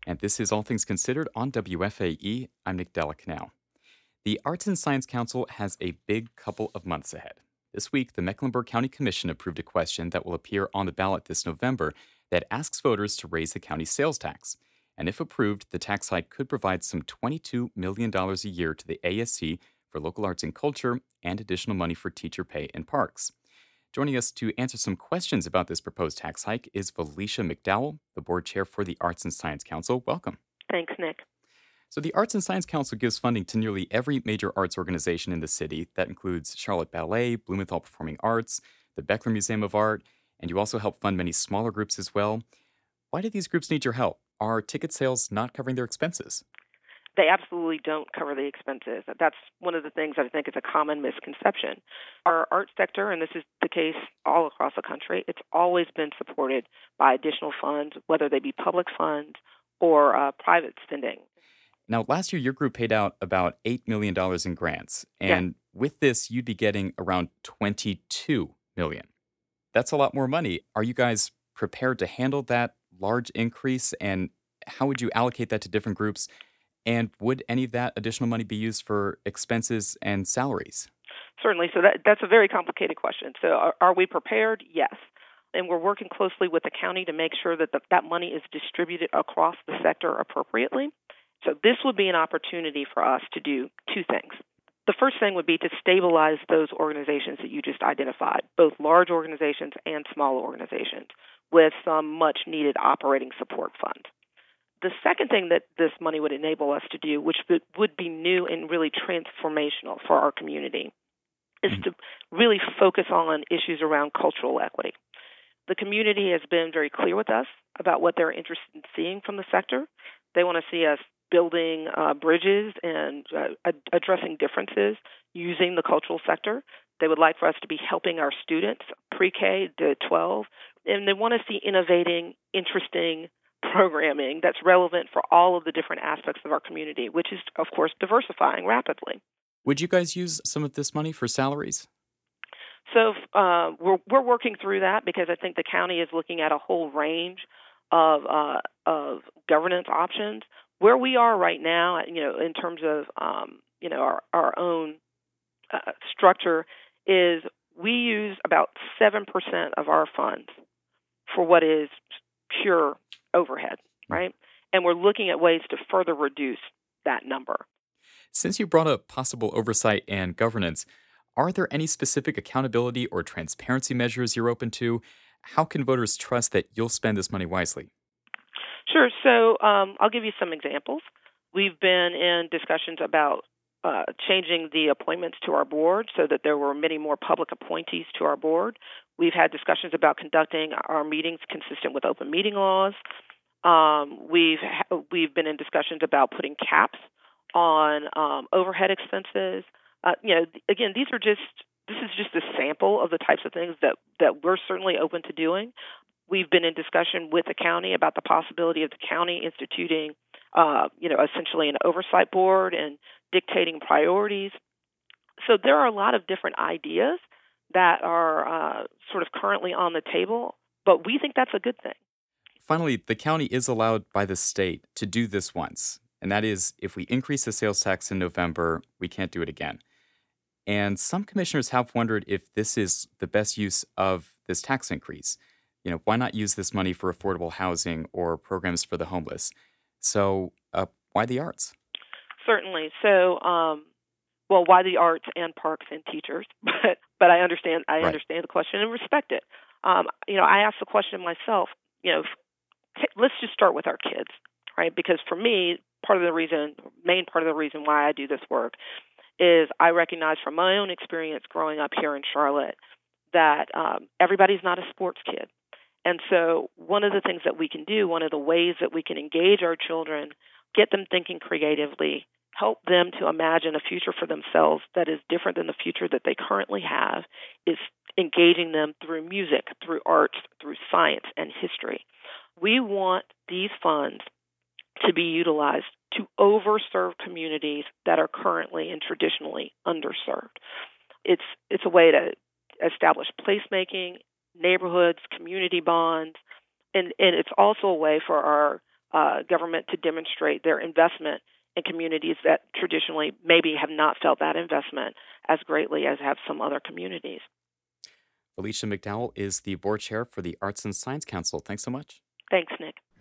And this is All Things Considered on WFAE. I'm Nick Delacanal. The Arts and Science Council has a big couple of months ahead. This week, the Mecklenburg County Commission approved a question that will appear on the ballot this November that asks voters to raise the county's sales tax. And if approved, the tax hike could provide some $22 million a year to the ASC for local arts and culture and additional money for teacher pay and parks. Joining us to answer some questions about this proposed tax hike is Felicia McDowell, the board chair for the Arts and Science Council. Welcome. Thanks, Nick. So, the Arts and Science Council gives funding to nearly every major arts organization in the city. That includes Charlotte Ballet, Blumenthal Performing Arts, the Beckler Museum of Art, and you also help fund many smaller groups as well. Why do these groups need your help? Are ticket sales not covering their expenses? They absolutely don't cover the expenses. That's one of the things that I think is a common misconception. Our art sector, and this is the case all across the country, it's always been supported by additional funds, whether they be public funds or private spending. Now, last year, your group paid out about $8 million in grants. Yeah. And with this, you'd be getting around $22 million. That's a lot more money. Are you guys prepared to handle that large increase? And how would you allocate that to different groups? And would any of that additional money be used for expenses and salaries? Certainly. So that's a very complicated question. So are we prepared? Yes. And we're working closely with the county to make sure that that money is distributed across the sector appropriately. So this would be an opportunity for us to do two things. The first thing would be to stabilize those organizations that you just identified, both large organizations and small organizations, with some much-needed operating support funds. The second thing that this money would enable us to do, which would be new and really transformational for our community, is to really focus on issues around cultural equity. The community has been very clear with us about what they're interested in seeing from the sector. They want to see us building bridges and addressing differences using the cultural sector. They would like for us to be helping our students, pre-K to 12, and they want to see innovating, interesting programming that's relevant for all of the different aspects of our community, which is, of course, diversifying rapidly. Would you guys use some of this money for salaries? So we're working through that because I think the county is looking at a whole range of governance options. Where we are right now, in terms of our own structure, is we use about 7% of our funds for what is pure overhead, right? And we're looking at ways to further reduce that number. Since you brought up possible oversight and governance, are there any specific accountability or transparency measures you're open to? How can voters trust that you'll spend this money wisely? Sure. So I'll give you some examples. We've been in discussions about changing the appointments to our board so that there were many more public appointees to our board. We've had discussions about conducting our meetings consistent with open meeting laws. We've been in discussions about putting caps on overhead expenses. Again, this is just a sample of the types of things that we're certainly open to doing. We've been in discussion with the county about the possibility of the county instituting, essentially an oversight board and dictating priorities. So there are a lot of different ideas that are sort of currently on the table, but we think that's a good thing. Finally, the county is allowed by the state to do this once, and that is if we increase the sales tax in November, we can't do it again. And some commissioners have wondered if this is the best use of this tax increase. Why not use this money for affordable housing or programs for the homeless? So, why the arts? Certainly. So, why the arts and parks and teachers? But I understand. I understand the question and respect it. I asked the question myself. Let's just start with our kids, right? Because for me, main part of the reason why I do this work is I recognize from my own experience growing up here in Charlotte that everybody's not a sports kid. And so one of the things that we can do, one of the ways that we can engage our children, get them thinking creatively, help them to imagine a future for themselves that is different than the future that they currently have, is engaging them through music, through arts, through science and history. We want these funds to be utilized to overserve communities that are currently and traditionally underserved. It's a way to establish placemaking, neighborhoods, community bonds, and it's also a way for our government to demonstrate their investment in communities that traditionally maybe have not felt that investment as greatly as have some other communities. Felicia McDowell is the board chair for the Arts and Science Council. Thanks so much. Thanks, Nick.